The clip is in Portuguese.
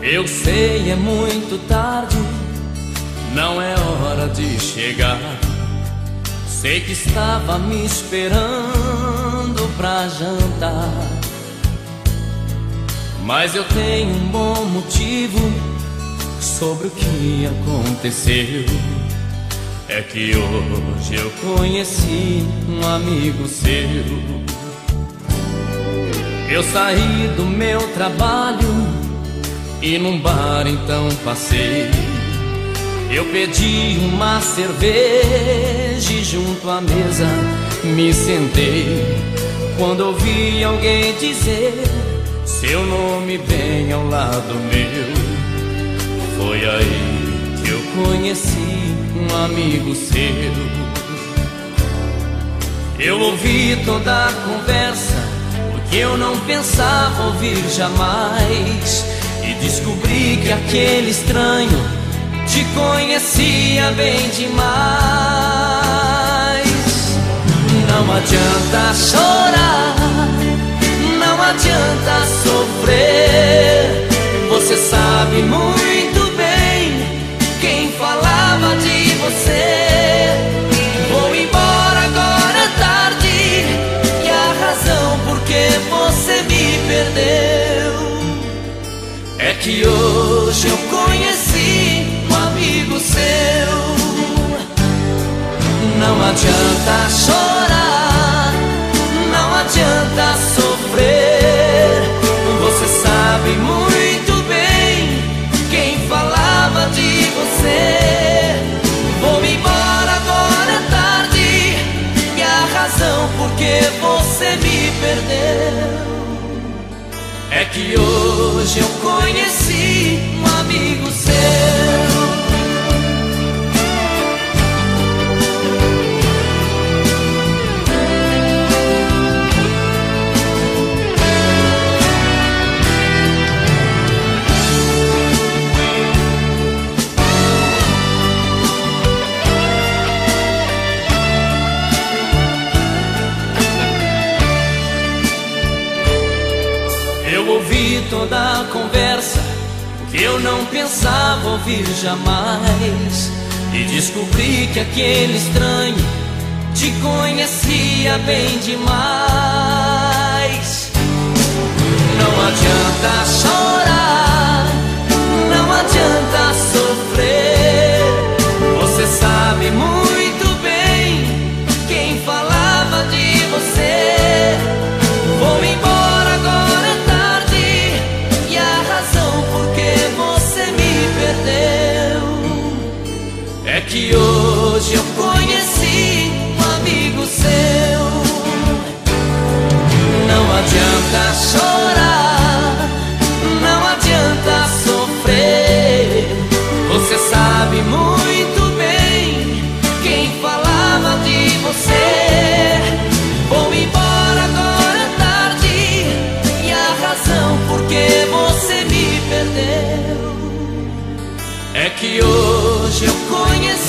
Eu sei, é muito tarde, não é hora de chegar. Sei que estava me esperando pra jantar, mas eu tenho um bom motivo sobre o que aconteceu. É que hoje eu conheci um amigo seu. Eu saí do meu trabalho e num bar então passei. Eu pedi uma cerveja e junto à mesa me sentei. Quando ouvi alguém dizer seu nome bem ao lado meu, foi aí que eu conheci um amigo seu. Eu ouvi toda a conversa, o que eu não pensava ouvir jamais, e descobri que aquele estranho te conhecia bem demais. Não adianta chorar, não adianta sofrer. Você sabe muito bem quem falava de você. Vou embora, agora é tarde, e a razão por que você me perdeu é que hoje eu conheci um amigo seu. Não adianta chorar, não adianta sofrer. Você sabe muito bem quem falava de você. Vou me embora, agora é tarde, e a razão por que você me perdeu é que hoje eu conheci um amigo seu. Eu ouvi toda a conversa que eu não pensava ouvir jamais, e descobri que aquele estranho te conhecia bem demais. Não adianta chorar, não adianta sofrer. Você sabe muito bem quem falava de você. Vou embora, agora é tarde, e a razão por que você me perdeu é que hoje eu conheci um amigo seu. Não adianta chorar, não adianta sofrer. Você sabe muito bem quem falava de você. Vou embora, agora é tarde, e a razão por que você me perdeu é que hoje eu conheci